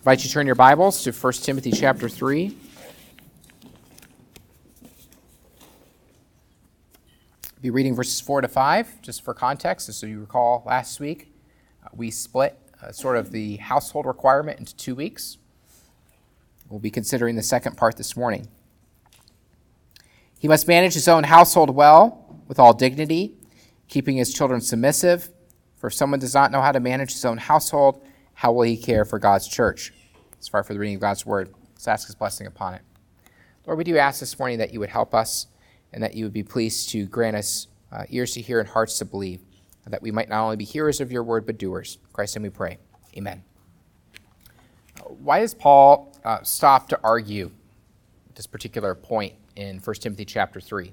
invite you to turn your Bibles to 1 Timothy chapter 3. I'll be reading verses 4 to 5, just for context. So you recall last week, we split sort of the household requirement into 2 weeks. We'll be considering the second part this morning. He must manage his own household well, with all dignity, keeping his children submissive. For if someone does not know how to manage his own household, how will he care for God's church? As far for the reading of God's word, let's ask his blessing upon it. Lord, we do ask this morning that you would help us and that you would be pleased to grant us ears to hear and hearts to believe, that we might not only be hearers of your word, but doers. In Christ's name we pray. Amen. Why does Paul stop to argue this particular point in 1 Timothy chapter 3?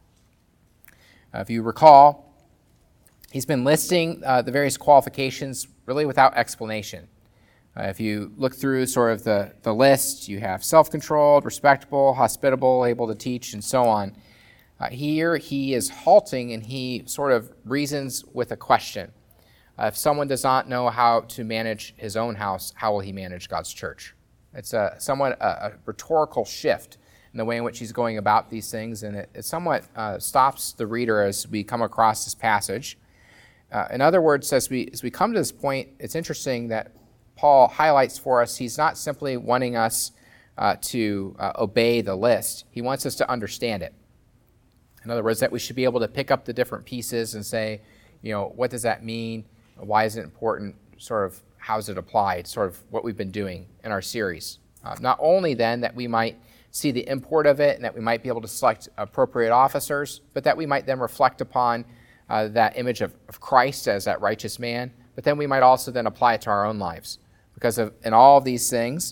If you recall, he's been listing the various qualifications really without explanation. If you look through sort of the list, you have self-controlled, respectable, hospitable, able to teach, and so on. Here he is halting and he sort of reasons with a question. If someone does not know how to manage his own house, how will he manage God's church? It's somewhat a rhetorical shift in the way in which he's going about these things, and it somewhat stops the reader as we come across this passage. In other words, as we come to this point, it's interesting that Paul highlights for us he's not simply wanting us to obey the list. He wants us to understand it. In other words, that we should be able to pick up the different pieces and say, what does that mean? Why is it important? Sort of how is it applied? Sort of what we've been doing in our series. Not only then that we might see the import of it and that we might be able to select appropriate officers, but that we might then reflect upon that image of Christ as that righteous man, but then we might also then apply it to our own lives. Because in all of these things,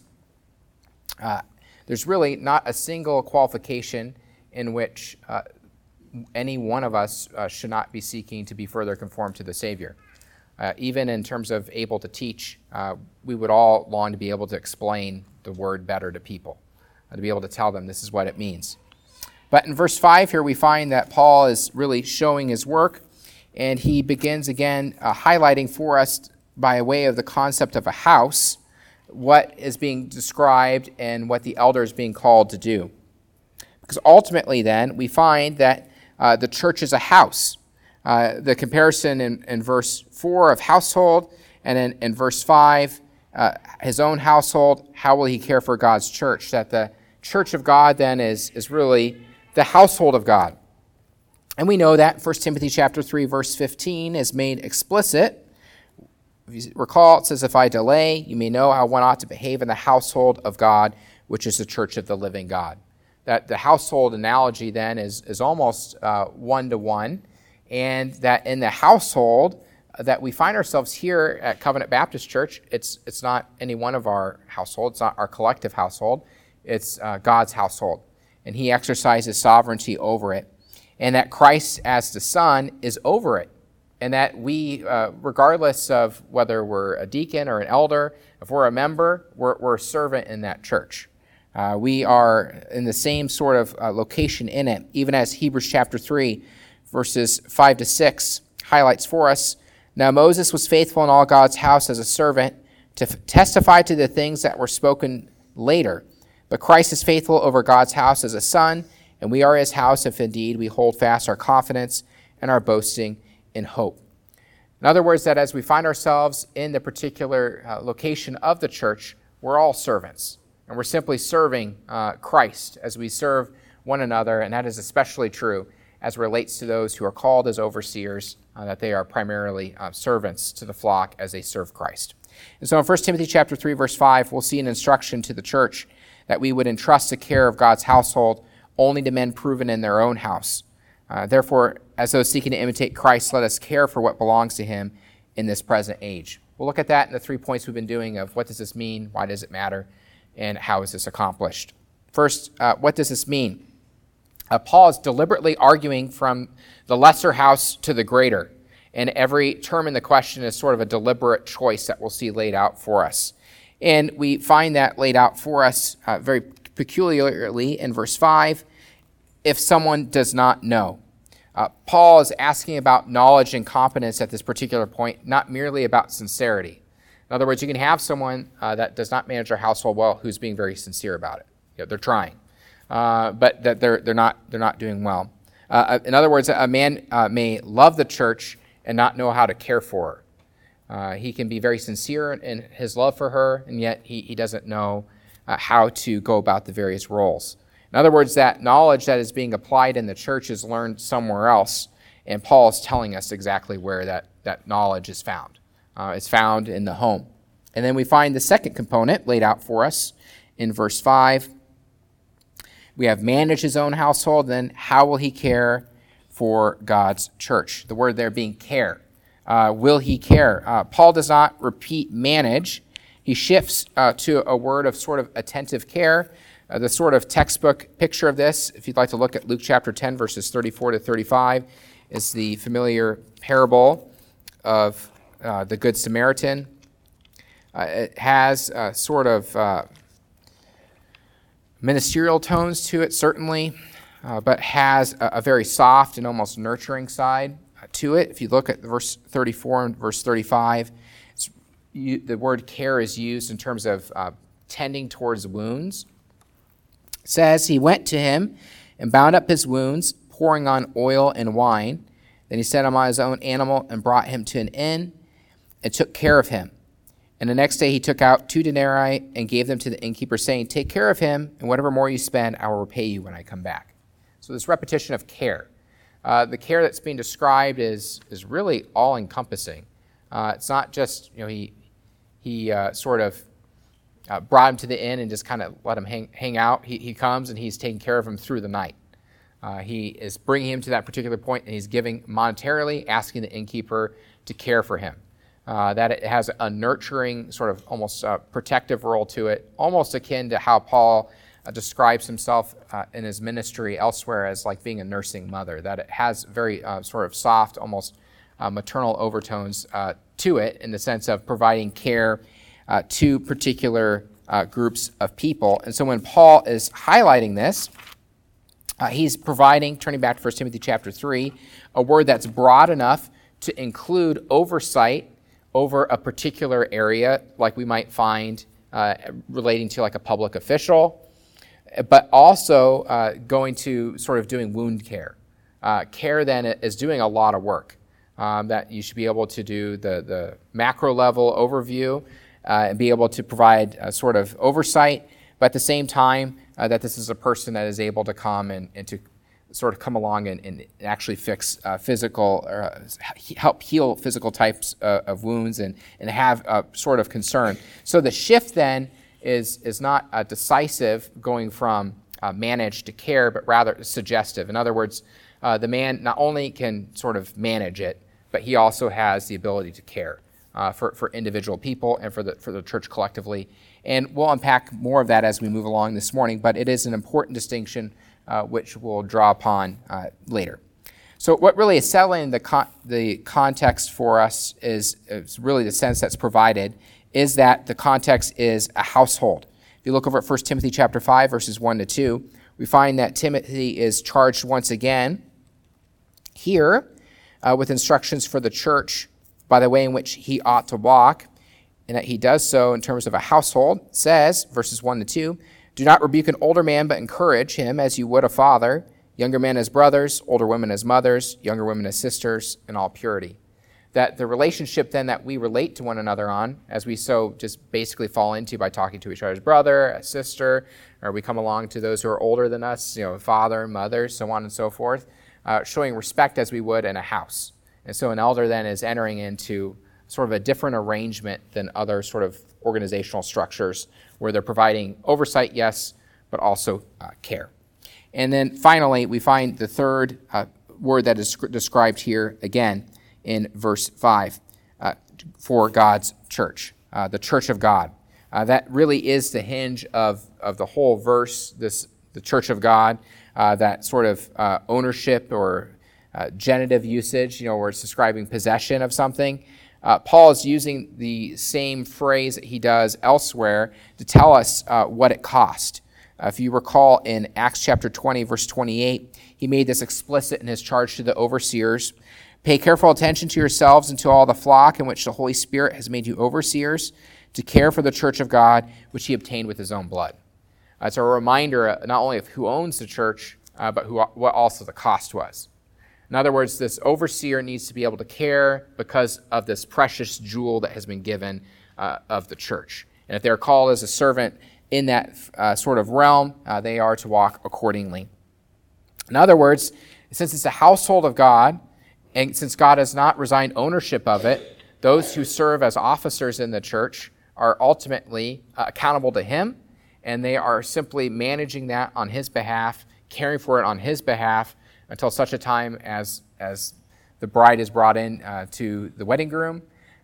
there's really not a single qualification in which any one of us should not be seeking to be further conformed to the Savior. Even in terms of able to teach, we would all long to be able to explain the word better to people, to be able to tell them this is what it means. But in verse 5 here, we find that Paul is really showing his work, and he begins again highlighting for us by way of the concept of a house, what is being described and what the elder is being called to do. Because ultimately then, we find that the church is a house. The comparison in verse 4 of household, and then in verse 5, his own household, how will he care for God's church? That the church of God then is really the household of God. And we know that 1 Timothy chapter 3, verse 15 is made explicit. If you recall, it says, if I delay, you may know how one ought to behave in the household of God, which is the church of the living God. That the household analogy then is almost one-to-one, and that in the household that we find ourselves here at Covenant Baptist Church, it's not any one of our household, it's not our collective household, it's God's household. And he exercises sovereignty over it. And that Christ as the Son is over it. And that we, regardless of whether we're a deacon or an elder, if we're a member, we're a servant in that church. We are in the same sort of location in it, even as Hebrews chapter 3, verses 5 to 6 highlights for us. Now Moses was faithful in all God's house as a servant to testify to the things that were spoken later. But Christ is faithful over God's house as a son, and we are his house if indeed we hold fast our confidence and our boasting in hope. In other words, that as we find ourselves in the particular location of the church, we're all servants. And we're simply serving Christ as we serve one another, and that is especially true as relates to those who are called as overseers, that they are primarily servants to the flock as they serve Christ. And so in 1 Timothy chapter 3, verse 5, we'll see an instruction to the church that we would entrust the care of God's household only to men proven in their own house. Therefore, as those seeking to imitate Christ, let us care for what belongs to him in this present age. We'll look at that in the 3 points we've been doing of what does this mean, why does it matter, and how is this accomplished. First, what does this mean? Paul is deliberately arguing from the lesser house to the greater, and every term in the question is sort of a deliberate choice that we'll see laid out for us. And we find that laid out for us very peculiarly in verse 5, if someone does not know. Paul is asking about knowledge and competence at this particular point, not merely about sincerity. In other words, you can have someone that does not manage their household well who's being very sincere about it. They're trying, but that they're not doing well. In other words, a man may love the church and not know how to care for her. He can be very sincere in his love for her, and yet he doesn't know how to go about the various roles. In other words, that knowledge that is being applied in the church is learned somewhere else, and Paul is telling us exactly where that knowledge is found. It's found in the home. And then we find the second component laid out for us in verse 5. We have manage his own household, then how will he care for God's church? The word there being care. Will he care? Paul does not repeat manage. He shifts to a word of sort of attentive care. The sort of textbook picture of this, if you'd like to look at Luke chapter 10, verses 34 to 35, is the familiar parable of the Good Samaritan. It has sort of ministerial tones to it, certainly, but has a very soft and almost nurturing side to it. If you look at verse 34 and verse 35, the word care is used in terms of tending towards wounds. It says, he went to him and bound up his wounds, pouring on oil and wine. Then he set him on his own animal and brought him to an inn and took care of him. And the next day he took out 2 denarii and gave them to the innkeeper, saying, take care of him, and whatever more you spend, I will repay you when I come back. So this repetition of care. The care that's being described is really all-encompassing. It's not just, he sort of brought him to the inn and just kind of let him hang out. He comes and he's taking care of him through the night. He is bringing him to that particular point, and he's giving monetarily, asking the innkeeper to care for him. That it has a nurturing, sort of almost protective role to it, almost akin to how Paul describes himself in his ministry elsewhere as like being a nursing mother, that it has very sort of soft, almost maternal overtones to it in the sense of providing care to particular groups of people. And so when Paul is highlighting this, he's providing, turning back to 1 Timothy chapter 3, a word that's broad enough to include oversight over a particular area, like we might find relating to like a public official, but also going to sort of doing wound care. Care then is doing a lot of work. That you should be able to do the macro level overview and be able to provide a sort of oversight, but at the same time that this is a person that is able to come and to sort of come along and actually fix physical, help heal physical types of wounds and have a sort of concern. So the shift then is not decisive going from manage to care, but rather suggestive. In other words, the man not only can sort of manage it, but he also has the ability to care for individual people and for the church collectively. And we'll unpack more of that as we move along this morning, but it is an important distinction which we'll draw upon later. So what really is settling the context for us is really the sense that's provided, is that the context is a household. If you look over at 1 Timothy chapter 5, verses 1 to 2, we find that Timothy is charged once again here with instructions for the church by the way in which he ought to walk, and that he does so in terms of a household. It says, verses 1 to 2, do not rebuke an older man, but encourage him as you would a father, younger men as brothers, older women as mothers, younger women as sisters, in all purity. That the relationship then that we relate to one another on, as we so just basically fall into by talking to each other's brother, a sister, or we come along to those who are older than us, father, mother, so on and so forth, showing respect as we would in a house. And so an elder then is entering into sort of a different arrangement than other sort of organizational structures where they're providing oversight, yes, but also care. And then finally, we find the third word that is described here again in verse 5 for God's church, the church of God. That really is the hinge of the whole verse, the church of God, that sort of ownership or genitive usage, where it's describing possession of something. Paul is using the same phrase that he does elsewhere to tell us what it cost. If you recall in Acts chapter 20, verse 28, he made this explicit in his charge to the overseers. Pay careful attention to yourselves and to all the flock in which the Holy Spirit has made you overseers, to care for the church of God, which he obtained with his own blood. It's a reminder not only of who owns the church, but what also the cost was. In other words, this overseer needs to be able to care because of this precious jewel that has been given of the church. And if they're called as a servant in that sort of realm, they are to walk accordingly. In other words, since it's a household of God, and since God has not resigned ownership of it, those who serve as officers in the church are ultimately accountable to him, and they are simply managing that on his behalf, caring for it on his behalf, until such a time as the bride is brought in to the wedding groom,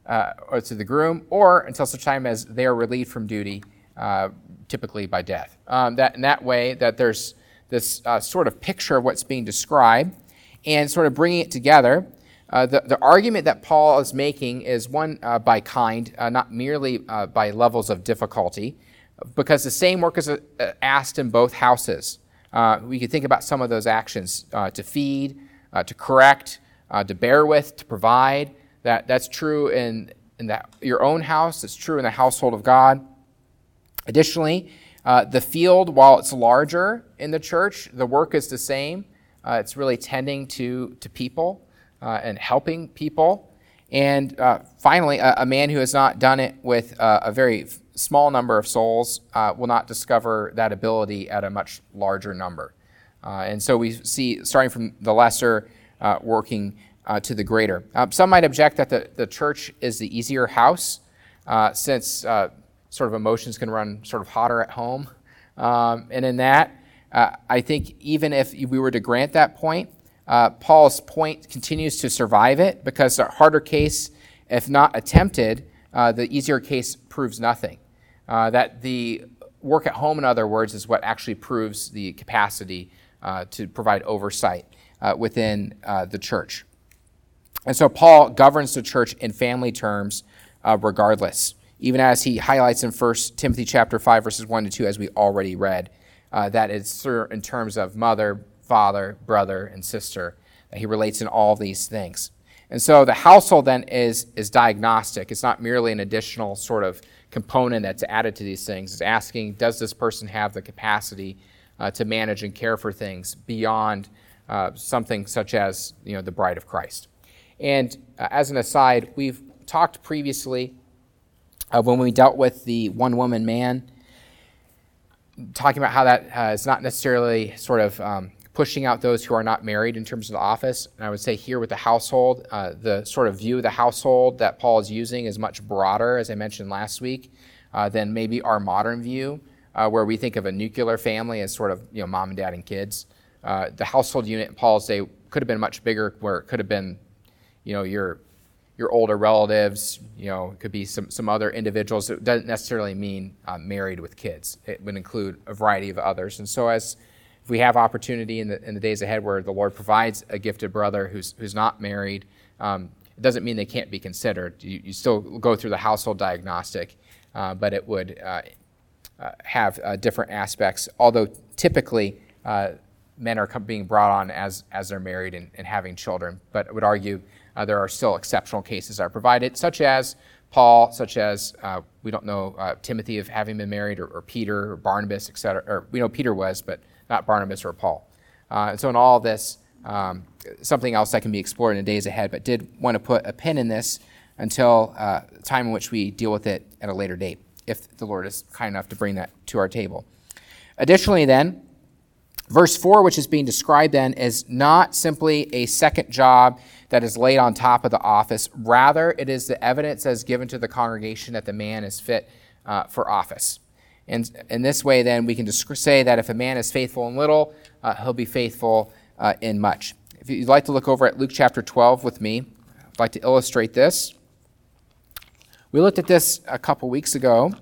or to the groom, or until such time as they are relieved from duty, typically by death. In that way, that there's this sort of picture of what's being described, and sort of bringing it together. The argument that Paul is making is one by kind, not merely by levels of difficulty, because the same work is asked in both houses. We could think about some of those actions: to feed, to correct, to bear with, to provide. That's true in your own house. It's true in the household of God. Additionally, the field, while it's larger in the church, the work is the same. It's really tending to people and helping people. And finally, a man who has not done it with a very small number of souls will not discover that ability at a much larger number. And so we see, starting from the lesser, working to the greater. Some might object that the church is the easier house, since sort of emotions can run sort of hotter at home. And in that, I think even if we were to grant that point, Paul's point continues to survive it, because a harder case, if not attempted, the easier case proves nothing. That the work at home, in other words, is what actually proves the capacity to provide oversight within the church. And so Paul governs the church in family terms regardless, even as he highlights in 1 Timothy chapter 5, verses 1 to 2, as we already read, that it's in terms of mother, father, brother, and sister, that he relates in all these things. And so the household then is diagnostic. It's not merely an additional sort of component that's added to these things. It's asking, does this person have the capacity to manage and care for things beyond something such as the bride of Christ? And as an aside, we've talked previously when we dealt with the one-woman man, talking about how that is not necessarily sort of pushing out those who are not married in terms of the office. And I would say here with the household, the sort of view of the household that Paul is using is much broader, as I mentioned last week, than maybe our modern view, where we think of a nuclear family as sort of mom and dad and kids. The household unit in Paul's day could have been much bigger, where it could have been your older relatives, it could be some other individuals. It doesn't necessarily mean married with kids. It would include a variety of others. And so if we have opportunity in the days ahead where the Lord provides a gifted brother who's not married, it doesn't mean they can't be considered. You still go through the household diagnostic, but it would have different aspects, although typically men are being brought on as they're married and having children. But I would argue there are still exceptional cases that are provided, such as Paul, such as we don't know Timothy of having been married, or Peter, or Barnabas, etc. Or we know Peter was, but not Barnabas or Paul. And so in all of this, something else that can be explored in the days ahead, but did want to put a pin in this until the time in which we deal with it at a later date, if the Lord is kind enough to bring that to our table. Additionally then, verse 4, which is being described then, is not simply a second job that is laid on top of the office. Rather, it is the evidence that is given to the congregation that the man is fit for office. And in this way, then, we can just say that if a man is faithful in little, he'll be faithful in much. If you'd like to look over at Luke chapter 12 with me, I'd like to illustrate this. We looked at this a couple weeks ago.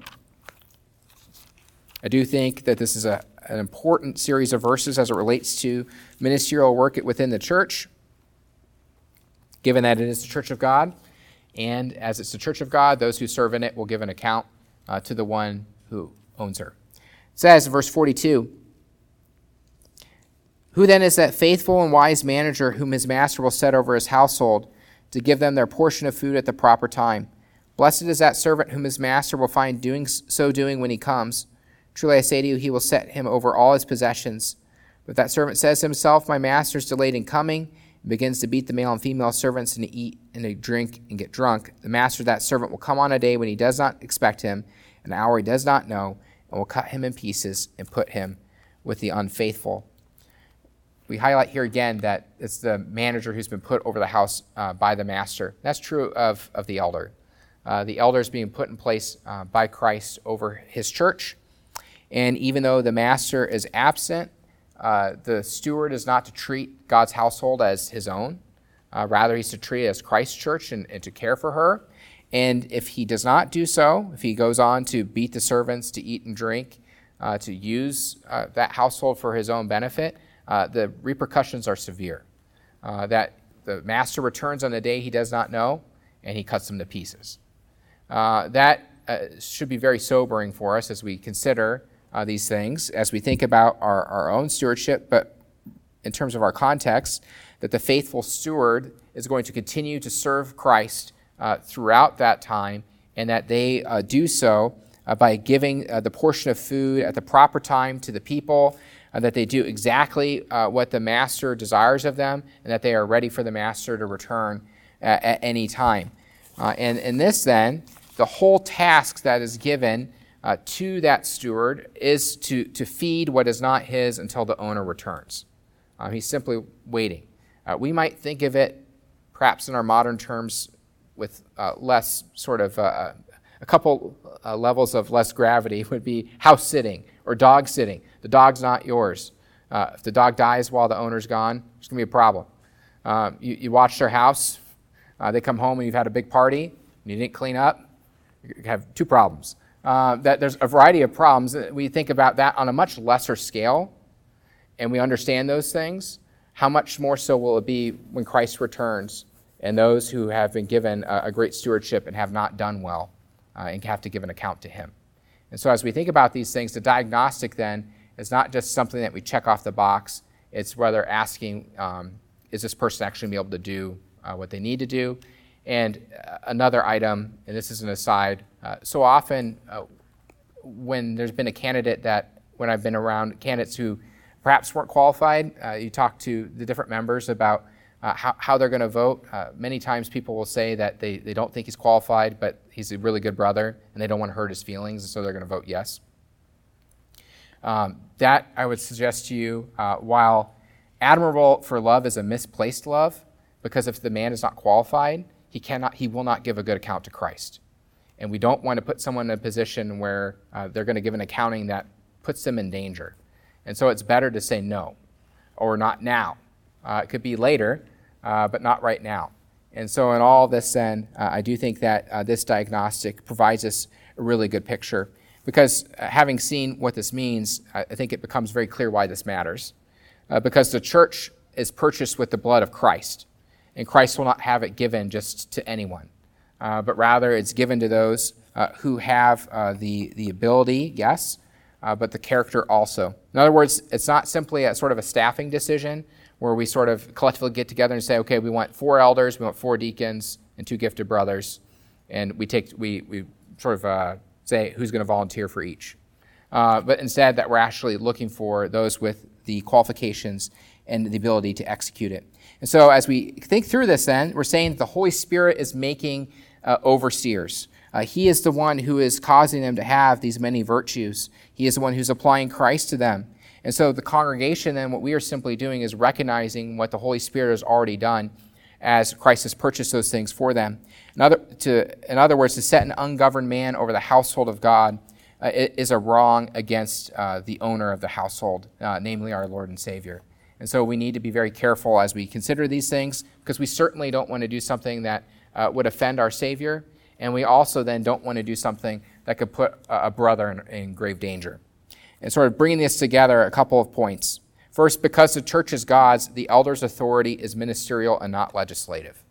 I do think that this is an important series of verses as it relates to ministerial work within the church, given that it is the church of God. And as it's the church of God, those who serve in it will give an account to the one who owns her. It says in verse 42, Who then is that faithful and wise manager whom his master will set over his household to give them their portion of food at the proper time? Blessed is that servant whom his master will find doing when he comes. Truly I say to you, he will set him over all his possessions. But if that servant says to himself, my master is delayed in coming, and begins to beat the male and female servants and to eat and to drink and get drunk, the master of that servant will come on a day when he does not expect him, an hour he does not know, and will cut him in pieces and put him with the unfaithful. We highlight here again that it's the manager who's been put over the house by the master. That's true of the elder. The elder is being put in place by Christ over his church. And even though the master is absent, the steward is not to treat God's household as his own. Rather, he's to treat it as Christ's church and to care for her. And if he does not do so, if he goes on to beat the servants, to eat and drink, to use that household for his own benefit, the repercussions are severe. That the master returns on the day he does not know, and he cuts them to pieces. That should be very sobering for us as we consider these things, as we think about our own stewardship, but in terms of our context, that the faithful steward is going to continue to serve Christ throughout that time, and that they do so by giving the portion of food at the proper time to the people, that they do exactly what the master desires of them, and that they are ready for the master to return at any time. And in this then, the whole task that is given to that steward is to feed what is not his until the owner returns. He's simply waiting. We might think of it, perhaps in our modern terms, with less sort of a couple levels of less gravity would be house sitting or dog sitting. The dog's not yours. If the dog dies while the owner's gone, there's going to be a problem. You watch their house, they come home and you've had a big party, and you didn't clean up, you have two problems. That there's a variety of problems. We think about that on a much lesser scale, and we understand those things. How much more so will it be when Christ returns and those who have been given a great stewardship and have not done well and have to give an account to him? And so as we think about these things, the diagnostic then is not just something that we check off the box. It's rather asking, is this person actually going to be able to do what they need to do? And another item, and this is an aside, so often when there's been a candidate that, when I've been around candidates who perhaps weren't qualified, you talk to the different members about how they're going to vote. Many times people will say that they don't think he's qualified, but he's a really good brother, and they don't want to hurt his feelings, and so they're going to vote yes. That, I would suggest to you, while admirable for love is a misplaced love, because if the man is not qualified, he will not give a good account to Christ. And we don't want to put someone in a position where they're going to give an accounting that puts them in danger. And so it's better to say no, or not now. It could be later, but not right now. And so in all this then, I do think that this diagnostic provides us a really good picture, because having seen what this means, I think it becomes very clear why this matters. Because the church is purchased with the blood of Christ, and Christ will not have it given just to anyone, but rather it's given to those who have the ability, yes, but the character also. In other words, it's not simply a sort of a staffing decision where we sort of collectively get together and say, okay, we want 4 elders, we want 4 deacons, and 2 gifted brothers, and we sort of say who's going to volunteer for each. But instead that we're actually looking for those with the qualifications and the ability to execute it. And so as we think through this then, we're saying that the Holy Spirit is making overseers. He is the one who is causing them to have these many virtues. He is the one who's applying Christ to them. And so the congregation then, what we are simply doing is recognizing what the Holy Spirit has already done as Christ has purchased those things for them. In other words, to set an ungoverned man over the household of God is a wrong against the owner of the household, namely our Lord and Savior. And so we need to be very careful as we consider these things, because we certainly don't want to do something that would offend our Savior, and we also then don't want to do something that could put a brother in grave danger. And sort of bringing this together, a couple of points. First, because the church is God's, the elder's authority is ministerial and not legislative.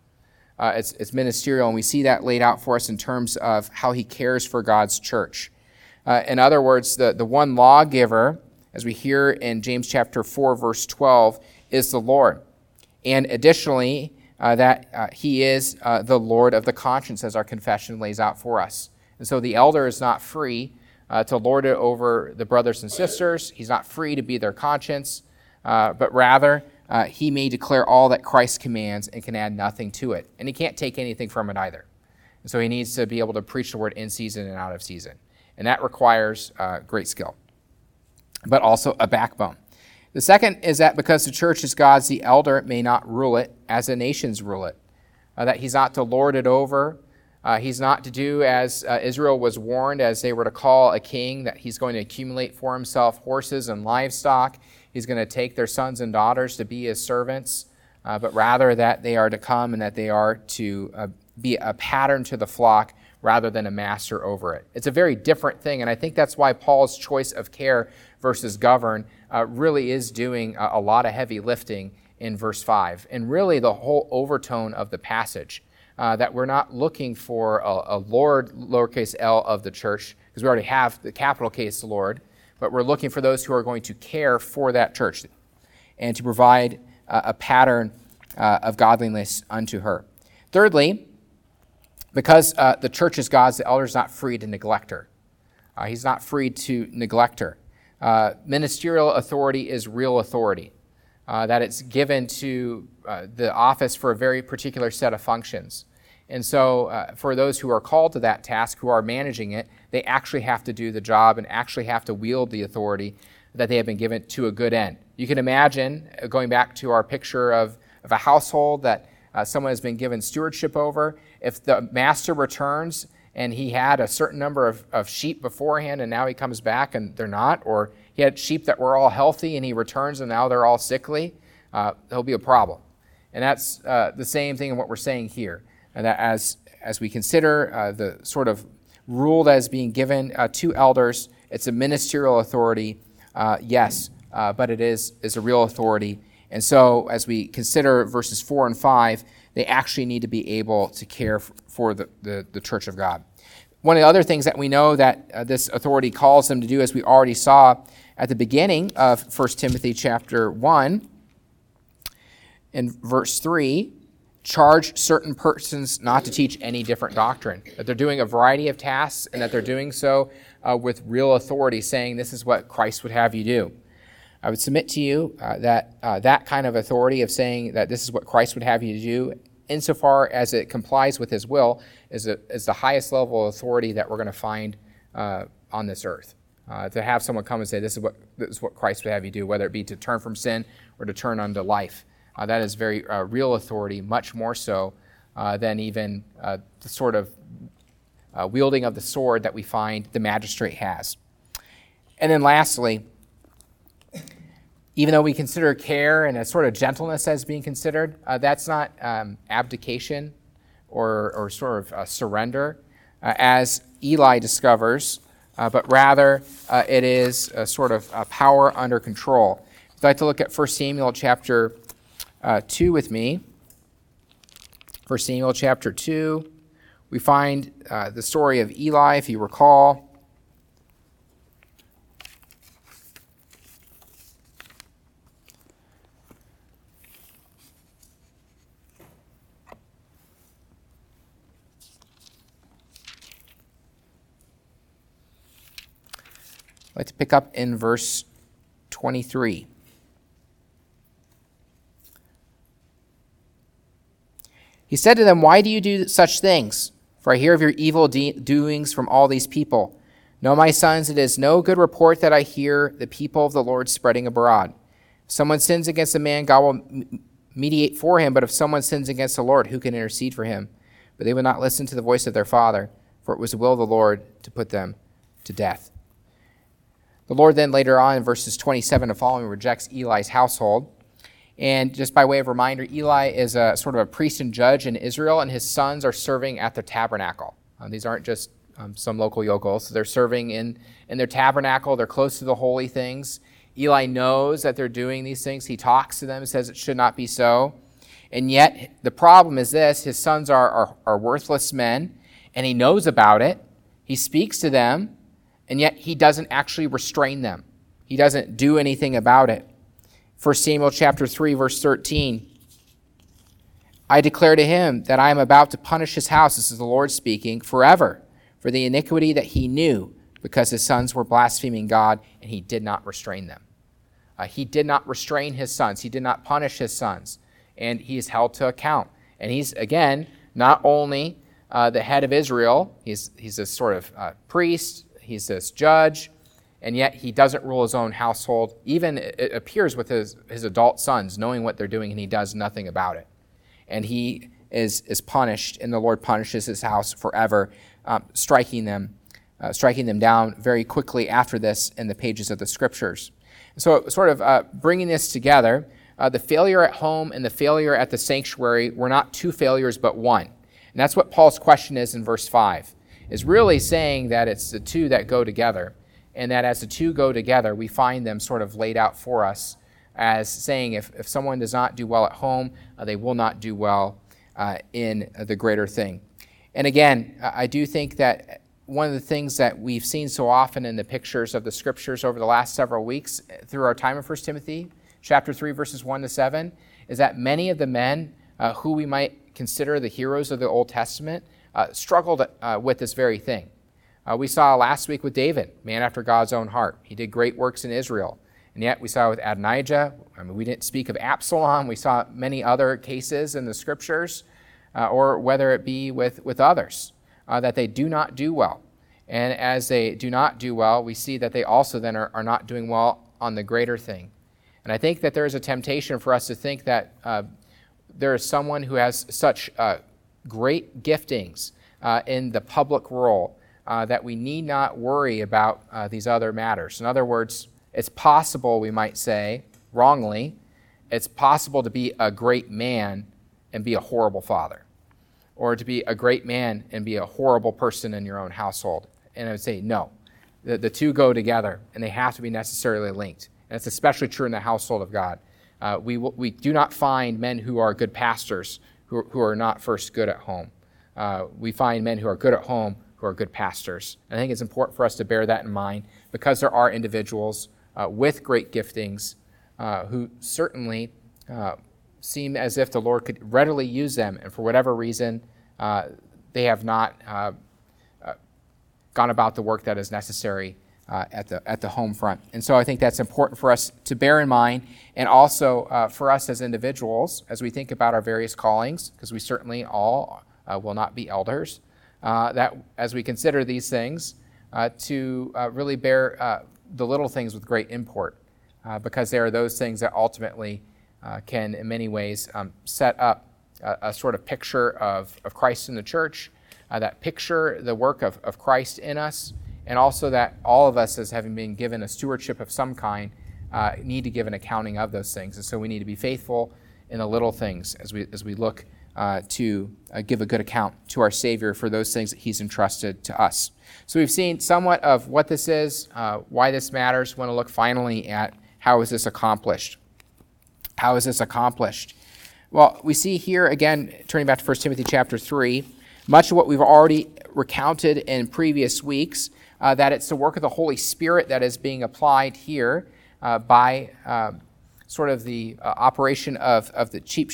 It's ministerial, and we see that laid out for us in terms of how he cares for God's church. In other words, the one lawgiver, as we hear in James chapter 4, verse 12, is the Lord. And additionally, that he is the Lord of the conscience, as our confession lays out for us. And so the elder is not free to lord it over the brothers and sisters. He's not free to be their conscience, but rather he may declare all that Christ commands and can add nothing to it. And he can't take anything from it either. And so he needs to be able to preach the word in season and out of season. And that requires great skill, but also a backbone. The second is that because the church is God's, the elder may not rule it as the nations rule it. That he's not to lord it over. He's not to do as Israel was warned as they were to call a king, that he's going to accumulate for himself horses and livestock. He's going to take their sons and daughters to be his servants, but rather that they are to come and that they are to be a pattern to the flock rather than a master over it. It's a very different thing, and I think that's why Paul's choice of care versus govern really is doing a lot of heavy lifting in verse 5, and really the whole overtone of the passage, that we're not looking for a Lord, lowercase l, of the church, because we already have the capital case Lord, but we're looking for those who are going to care for that church and to provide a pattern of godliness unto her. Thirdly, because the church is God's, the elder is not free to neglect her. He's not free to neglect her. Ministerial authority is real authority, that it's given to the office for a very particular set of functions. And so for those who are called to that task, who are managing it, they actually have to do the job and actually have to wield the authority that they have been given to a good end. You can imagine, going back to our picture of a household that someone has been given stewardship over, if the master returns and he had a certain number of sheep beforehand and now he comes back and they're not, or he had sheep that were all healthy and he returns and now they're all sickly, there'll be a problem. And that's the same thing in what we're saying here. And that as we consider the sort of rule that is being given to elders, it's a ministerial authority, yes, but it is a real authority. And so as we consider verses 4 and 5, they actually need to be able to care for the church of God. One of the other things that we know that this authority calls them to do, as we already saw at the beginning of 1 Timothy chapter 1, in verse 3, charge certain persons not to teach any different doctrine, that they're doing a variety of tasks and that they're doing so with real authority, saying this is what Christ would have you do. I would submit to you that that kind of authority of saying that this is what Christ would have you to do, insofar as it complies with his will, is the highest level of authority that we're going to find on this earth. To have someone come and say, this is what Christ would have you do, whether it be to turn from sin or to turn unto life. That is very real authority, much more so than even the sort of wielding of the sword that we find the magistrate has. And then lastly, even though we consider care and a sort of gentleness as being considered, that's not abdication or sort of surrender, as Eli discovers, but rather it is a sort of power under control. If you'd like to look at 1 Samuel chapter 2 with me, 1 Samuel chapter 2, we find the story of Eli, if you recall. I'd like to pick up in verse 23. He said to them, "Why do you do such things? For I hear of your evil doings from all these people. No, my sons, it is no good report that I hear the people of the Lord spreading abroad. If someone sins against a man, God will mediate for him. But if someone sins against the Lord, who can intercede for him?" But they would not listen to the voice of their father, for it was the will of the Lord to put them to death. The Lord then later on in verses 27 and following rejects Eli's household. And just by way of reminder, Eli is a sort of a priest and judge in Israel, and his sons are serving at the tabernacle. These aren't just some local yokels. They're serving in their tabernacle. They're close to the holy things. Eli knows that they're doing these things. He talks to them, says it should not be so. And yet the problem is this: his sons are worthless men, and he knows about it. He speaks to them, and yet he doesn't actually restrain them. He doesn't do anything about it. 1 Samuel chapter 3, verse 13. I declare to him that I am about to punish his house, this is the Lord speaking, forever, for the iniquity that he knew, because his sons were blaspheming God, and he did not restrain them. He did not restrain his sons. He did not punish his sons. And he is held to account. And he's, again, not only the head of Israel, he's this sort of priest, he's this judge, and yet he doesn't rule his own household. Even it appears with his adult sons, knowing what they're doing, and he does nothing about it. And he is punished, and the Lord punishes his house forever, striking them down very quickly after this in the pages of the Scriptures. So sort of bringing this together, the failure at home and the failure at the sanctuary were not two failures but one. And that's what Paul's question is in verse 5, is really saying that it's the two that go together, and that as the two go together, we find them sort of laid out for us as saying if someone does not do well at home, they will not do well in the greater thing. And again, I do think that one of the things that we've seen so often in the pictures of the Scriptures over the last several weeks through our time in 1 Timothy, chapter 3, verses 1 to 7, is that many of the men who we might consider the heroes of the Old Testament struggled with this very thing. We saw last week with David, man after God's own heart. He did great works in Israel. And yet we saw with Adonijah, we didn't speak of Absalom. We saw many other cases in the Scriptures, or whether it be with others, that they do not do well. And as they do not do well, we see that they also then are not doing well on the greater thing. And I think that there is a temptation for us to think that there is someone who has such great giftings in the public role that we need not worry about these other matters. In other words, it's possible, we might say, wrongly, it's possible to be a great man and be a horrible father, or to be a great man and be a horrible person in your own household. And I would say, no, the two go together, and they have to be necessarily linked. And it's especially true in the household of God. We do not find men who are good pastors who are not first good at home. We find men who are good at home who are good pastors. And I think it's important for us to bear that in mind, because there are individuals with great giftings who certainly seem as if the Lord could readily use them, and for whatever reason, they have not gone about the work that is necessary at the home front. And so I think that's important for us to bear in mind, and also for us as individuals, as we think about our various callings, because we certainly all will not be elders, that as we consider these things, to really bear the little things with great import, because they are those things that ultimately can, in many ways, set up a sort of picture of Christ in the church, that picture the work of Christ in us, and also that all of us, as having been given a stewardship of some kind, need to give an accounting of those things. And so we need to be faithful in the little things as we look to give a good account to our Savior for those things that He's entrusted to us. So we've seen somewhat of what this is, why this matters. We want to look finally at how is this accomplished. How is this accomplished? Well, we see here, again, turning back to 1 Timothy chapter 3, much of what we've already recounted in previous weeks, that it's the work of the Holy Spirit that is being applied here by sort of the operation of the chief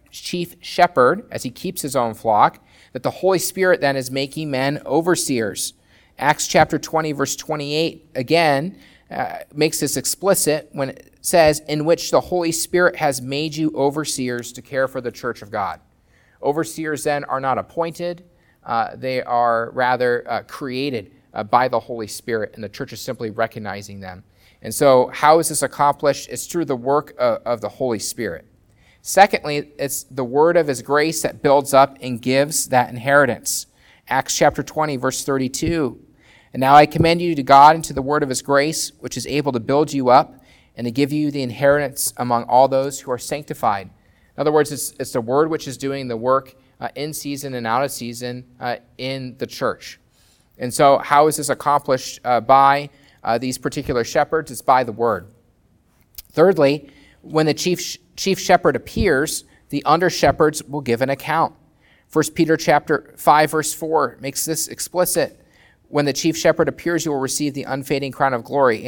shepherd as he keeps his own flock, that the Holy Spirit then is making men overseers. Acts chapter 20, verse 28, again, makes this explicit when it says, in which the Holy Spirit has made you overseers to care for the church of God. Overseers then are not appointed, they are rather created by the Holy Spirit, and the church is simply recognizing them. And so how is this accomplished? It's through the work of the Holy Spirit. Secondly, it's the word of His grace that builds up and gives that inheritance. Acts chapter 20, verse 32. And now I commend you to God and to the word of His grace, which is able to build you up and to give you the inheritance among all those who are sanctified. In other words, it's the word which is doing the work in season and out of season in the church. And so how is this accomplished by these particular shepherds? It's by the word. Thirdly, when the chief shepherd appears, the under shepherds will give an account. 1 Peter chapter 5, verse 4 makes this explicit. When the chief shepherd appears, you will receive the unfading crown of glory. And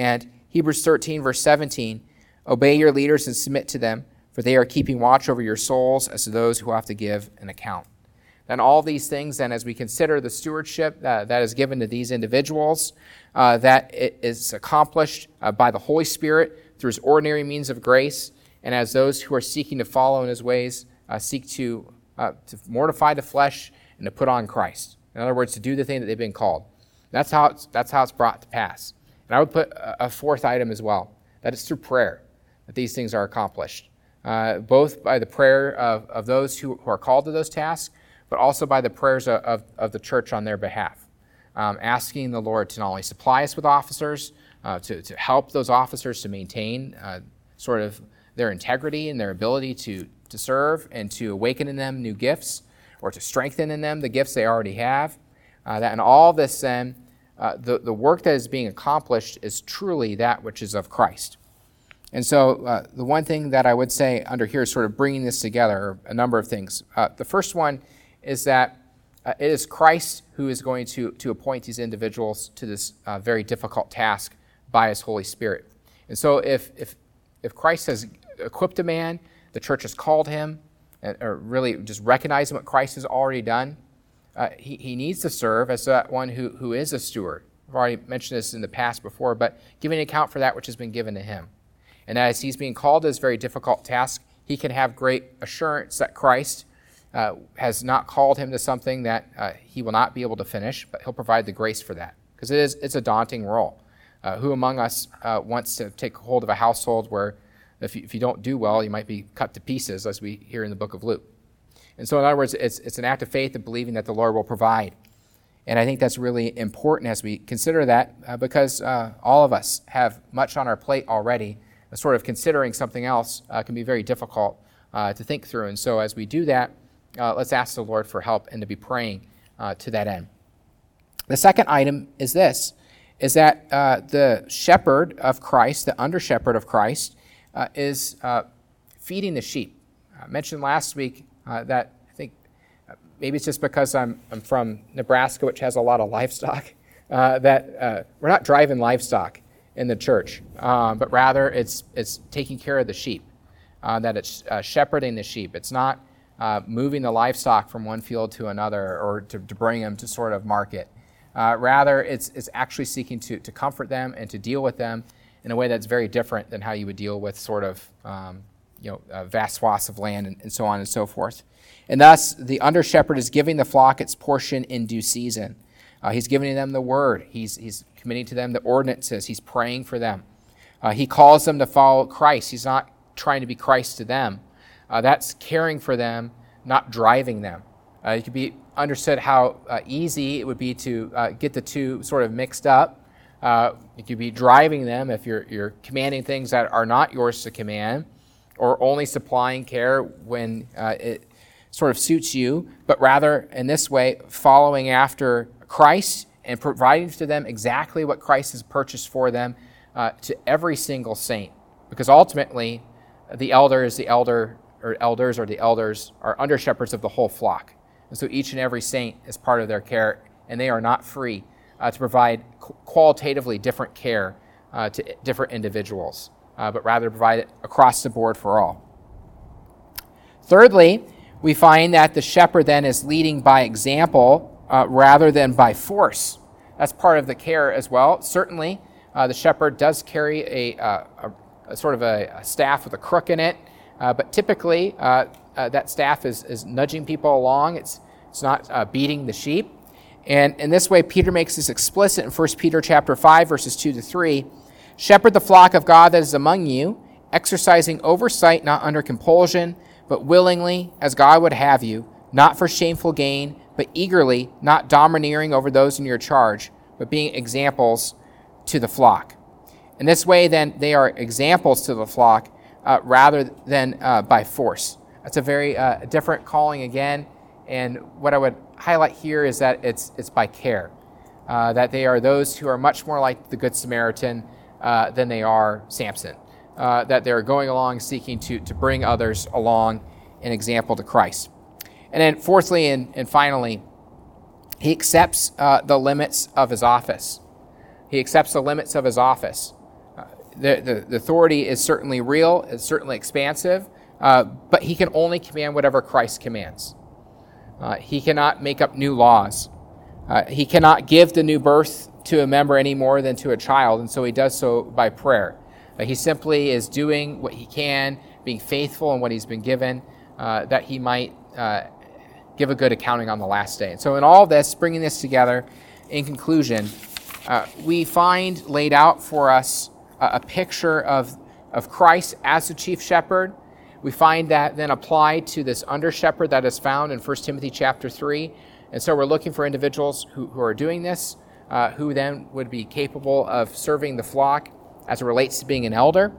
Hebrews 13, verse 17, obey your leaders and submit to them, for they are keeping watch over your souls as to those who have to give an account. And all these things, then, as we consider the stewardship that is given to these individuals, that it is accomplished by the Holy Spirit through his ordinary means of grace, and as those who are seeking to follow in his ways seek to mortify the flesh and to put on Christ. In other words, to do the thing that they've been called. That's how it's brought to pass. And I would put a fourth item as well, that it's through prayer that these things are accomplished, both by the prayer of those who are called to those tasks, but also by the prayers of the church on their behalf, asking the Lord to not only supply us with officers, to help those officers to maintain sort of their integrity and their ability to serve, and to awaken in them new gifts, or to strengthen in them the gifts they already have. That in all this, then, the work that is being accomplished is truly that which is of Christ. And so the one thing that I would say under here is sort of bringing this together, a number of things. The first one is that it is Christ who is going to appoint these individuals to this very difficult task by his Holy Spirit. And so if Christ has equipped a man, the church has called him, or really just recognizing what Christ has already done, he needs to serve as that one who is a steward. I've already mentioned this in the past before, but giving account for that which has been given to him. And as he's being called to this very difficult task, he can have great assurance that Christ has not called him to something that he will not be able to finish, but he'll provide the grace for that. Because it's a daunting role. Who among us wants to take hold of a household where if you don't do well, you might be cut to pieces, as we hear in the book of Luke? And so in other words, it's an act of faith of believing that the Lord will provide. And I think that's really important as we consider that, because all of us have much on our plate already. Sort of considering something else can be very difficult to think through. And so as we do that, let's ask the Lord for help and to be praying to that end. The second item is this, is that the shepherd of Christ, the under-shepherd of Christ, is feeding the sheep. I mentioned last week that I think maybe it's just because I'm from Nebraska, which has a lot of livestock, that we're not driving livestock in the church, but rather it's taking care of the sheep, that it's shepherding the sheep. It's not moving the livestock from one field to another or to bring them to sort of market. Rather, it's actually seeking to comfort them and to deal with them in a way that's very different than how you would deal with sort of vast swaths of land and so on and so forth. And thus, the under-shepherd is giving the flock its portion in due season. He's giving them the word. He's committing to them the ordinances. He's praying for them. He calls them to follow Christ. He's not trying to be Christ to them. That's caring for them, not driving them. It could be understood how easy it would be to get the two sort of mixed up. It could be driving them if you're commanding things that are not yours to command, or only supplying care when it sort of suits you, but rather in this way following after Christ and providing to them exactly what Christ has purchased for them to every single saint. Because ultimately, the elders are under shepherds of the whole flock. And so each and every saint is part of their care, and they are not free to provide qualitatively different care to different individuals, but rather provide it across the board for all. Thirdly, we find that the shepherd then is leading by example rather than by force. That's part of the care as well. Certainly, the shepherd does carry a sort of a staff with a crook in it, but typically that staff is nudging people along. It's not beating the sheep. And in this way, Peter makes this explicit in 1 Peter chapter 5, verses 2 to 3. Shepherd the flock of God that is among you, exercising oversight not under compulsion, but willingly, as God would have you, not for shameful gain, but eagerly, not domineering over those in your charge, but being examples to the flock. In this way, then, they are examples to the flock rather than by force. That's a very different calling again. And what I would highlight here is that it's by care, that they are those who are much more like the Good Samaritan than they are Samson, that they're going along seeking to bring others along an example to Christ. And then fourthly and finally, he accepts the limits of his office. He accepts the limits of his office. the authority is certainly real, it's certainly expansive, but he can only command whatever Christ commands. He cannot make up new laws. He cannot give the new birth to a member any more than to a child, and so he does so by prayer. He simply is doing what he can, being faithful in what he's been given, that he might give a good accounting on the last day. And so in all this, bringing this together, in conclusion, we find laid out for us a picture of Christ as the chief shepherd. We find that then applied to this under shepherd that is found in 1 Timothy chapter 3. And so we're looking for individuals who are doing this, who then would be capable of serving the flock as it relates to being an elder.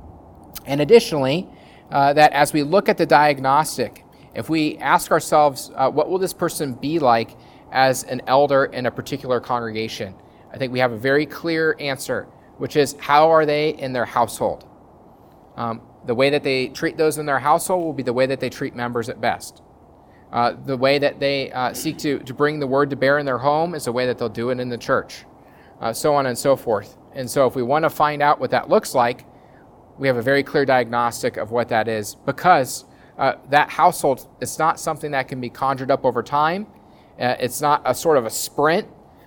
And additionally, that as we look at the diagnostic, if we ask ourselves, what will this person be like as an elder in a particular congregation? I think we have a very clear answer, which is, how are they in their household? The way that they treat those in their household will be the way that they treat members at best. The way that they seek to bring the word to bear in their home is the way that they'll do it in the church, so on and so forth. And so if we want to find out what that looks like, we have a very clear diagnostic of what that is, because that household is not something that can be conjured up over time. It's not a sort of a sprint,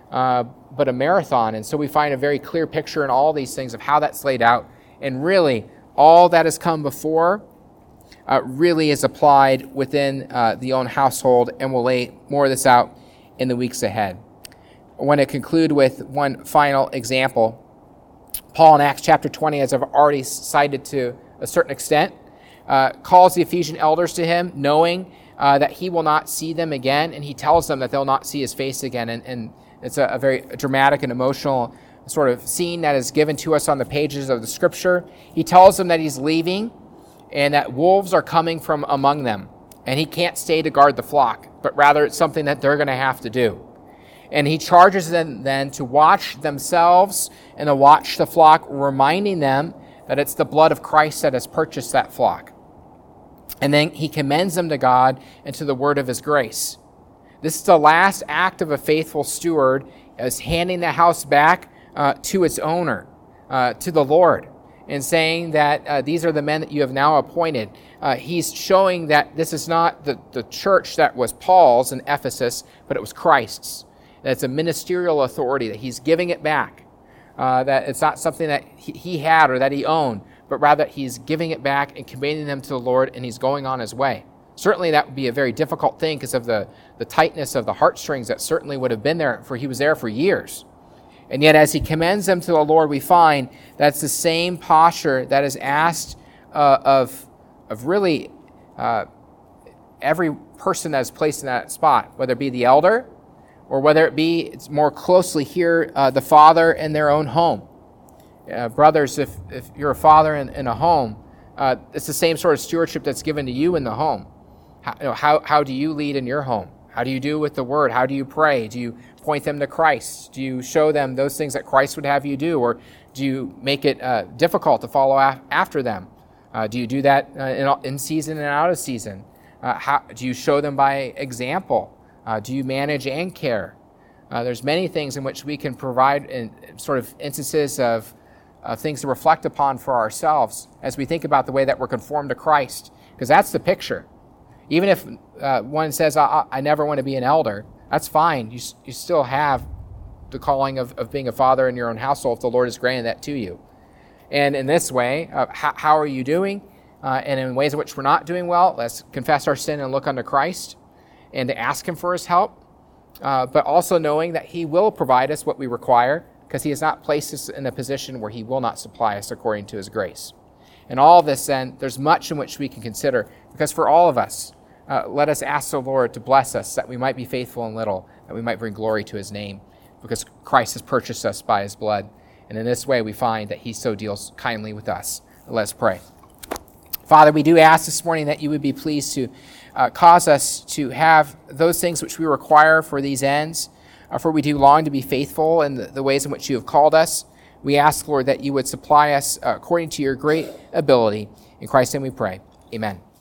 but a marathon. And so we find a very clear picture in all these things of how that's laid out. And really, all that has come before really is applied within the own household, and we'll lay more of this out in the weeks ahead. I want to conclude with one final example. Paul in Acts chapter 20, as I've already cited to a certain extent, calls the Ephesian elders to him, knowing that he will not see them again, and he tells them that they'll not see his face again. And it's a very dramatic and emotional sort of scene that is given to us on the pages of the Scripture. He tells them that he's leaving and that wolves are coming from among them, and he can't stay to guard the flock, but rather it's something that they're going to have to do. And he charges them then to watch themselves and to watch the flock, reminding them that it's the blood of Christ that has purchased that flock. And then he commends them to God and to the word of his grace. This is the last act of a faithful steward, as handing the house back to its owner, to the Lord, and saying that these are the men that you have now appointed. He's showing that this is not the church that was Paul's in Ephesus, but it was Christ's. That it's a ministerial authority, that he's giving it back, that it's not something that he had or that he owned, but rather he's giving it back and commending them to the Lord, and he's going on his way. Certainly that would be a very difficult thing because of the tightness of the heartstrings that certainly would have been there, for he was there for years. And yet as he commends them to the Lord, we find that's the same posture that is asked of really every person that is placed in that spot, whether it be the elder or whether it be, it's more closely here, the father in their own home. Brothers, if you're a father in a home, it's the same sort of stewardship that's given to you in the home. How do you lead in your home? How do you do with the word? How do you pray? Do you point them to Christ? Do you show them those things that Christ would have you do? Or do you make it difficult to follow after them? Do you do that in season and out of season? Do you show them by example? Do you manage and care? There's many things in which we can provide in sort of instances of things to reflect upon for ourselves as we think about the way that we're conformed to Christ, because that's the picture. Even if one says, I never want to be an elder, that's fine. You still have the calling of being a father in your own household if the Lord has granted that to you. And in this way, how are you doing? And in ways in which we're not doing well, let's confess our sin and look unto Christ and to ask him for his help, but also knowing that he will provide us what we require, because he has not placed us in a position where he will not supply us according to his grace. And all this then, there's much in which we can consider, because for all of us, let us ask the Lord to bless us, that we might be faithful in little, that we might bring glory to his name, because Christ has purchased us by his blood. And in this way we find that he so deals kindly with us. Let's pray. Father, we do ask this morning that you would be pleased to cause us to have those things which we require for these ends, for we do long to be faithful in the ways in which you have called us. We ask, Lord, that you would supply us according to your great ability. In Christ's name we pray. Amen.